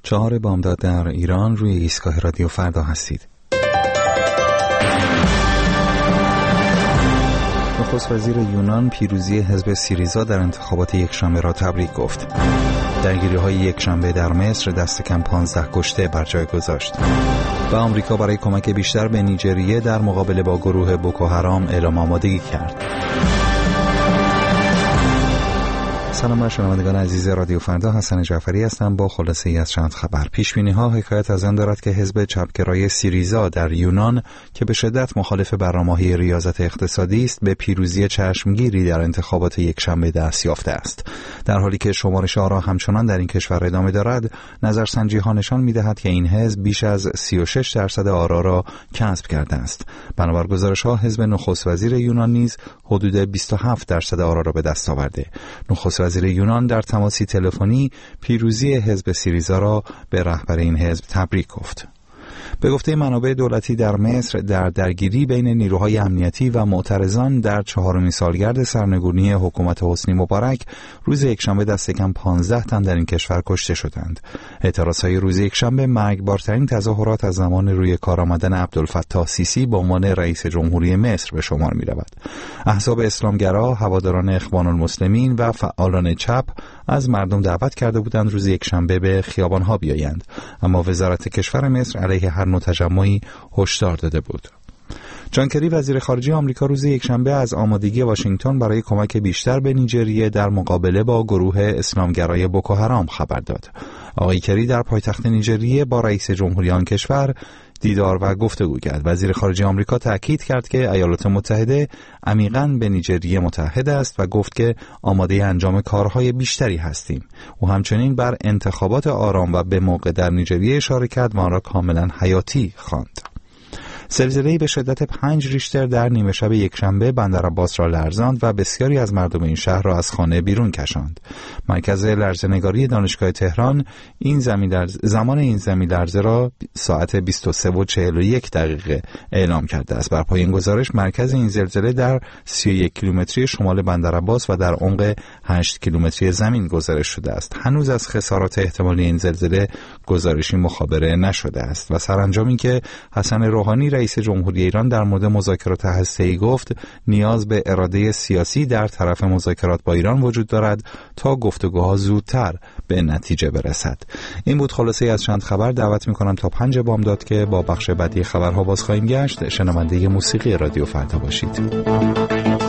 4 بامداد در ایران روی ایستگاه رادیو فردا هستید. نخست وزیر یونان پیروزی حزب سیریزا در انتخابات یکشنبه را تبریک گفت. درگیری‌های یکشنبه در مصر دست کم 15 کشته بر جای گذاشت. و آمریکا برای کمک بیشتر به نیجریه در مقابله با گروه بوکوحرام اعلام آمادگی کرد. سلام بر شنوندگان عزیز رادیو فردا، حسن جعفری هستم با خلاصه ای از چند خبر. پیش‌بینی‌ها حکایت از آن دارد که حزب چپگرای سیریزا در یونان که به شدت مخالف برنامه‌های ریاضت اقتصادی است، به پیروزی چشمگیری در انتخابات یکشنبه دست یافته است. در حالی که شمارش آرا همچنان در این کشور ادامه دارد، نظرسنجی‌ها نشان می‌دهد که این حزب بیش از 36% آرا را کسب کرده است. بنابر گزارش‌ها حزب نخست وزیر یونان نیز حدود 27% آرا را به دست آورده. نخست وزیر یونان در تماسی تلفنی پیروزی حزب سیریزا را به رهبر این حزب تبریک گفت. به گفته منابع دولتی در مصر، در درگیری بین نیروهای امنیتی و معترضان در 4مین سالگرد سرنگونی حکومت حسنی مبارک روز یکشنبه دست کم 15 تن در این کشور کشته شدند. اعتراضهای روز یکشنبه مرگبارترین تظاهرات از زمان روی کار آمدن عبدالفتاح سیسی به عنوان رئیس جمهوری مصر به شمار می رود. احزاب اسلامگرا، هواداران اخوان المسلمین و فعالان چپ از مردم دعوت کرده بودند روز یکشنبه به خیابان‌ها بیایند، اما وزارت کشور مصر علیه هر نوع تجمعی هشدار داده بود. جان کری وزیر خارجه آمریکا روز یکشنبه از آمادگی واشنگتن برای کمک بیشتر به نیجریه در مقابله با گروه اسلامگرای بوکوحرام خبر داد. آقای کری در پایتخت نیجریه با رئیس جمهوری آن کشور دیدار و گفتگو کرد. وزیر خارجه آمریکا تأکید کرد که ایالات متحده عمیقاً به نیجریه متحد است و گفت که آماده انجام کارهای بیشتری هستیم. او همچنین بر انتخابات آرام و به موقع در نیجریه اشاره کرد و آن را کاملاً حیاتی خواند. زلزله‌ای به شدت 5 ریشتر در نیمه شب یکشنبه بندرعباس را لرزاند و بسیاری از مردم این شهر را از خانه بیرون کشاند. مرکز لرزه‌نگاری دانشگاه تهران زمان این زمین لرزه را ساعت 23:41 اعلام کرده است. بر پایه این گزارش مرکز این زلزله در 31 کیلومتری شمال بندرعباس و در عمق 8 کیلومتری زمین گزارش شده است. هنوز از خسارات احتمالی این زلزله گزارشی مخابره نشده است و سرانجام این که حسن روحانی رئیس جمهوری ایران در مورد مذاکرات هسته‌ای گفت نیاز به اراده سیاسی در طرف مذاکرات با ایران وجود دارد تا گفتگوها زودتر به نتیجه برسد. این بود خلاصه از چند خبر. دعوت می‌کنم تا 5 بامداد که با بخش بعدی خبرها باز خواهیم گشت. شنونده موسیقی رادیو فردا باشید.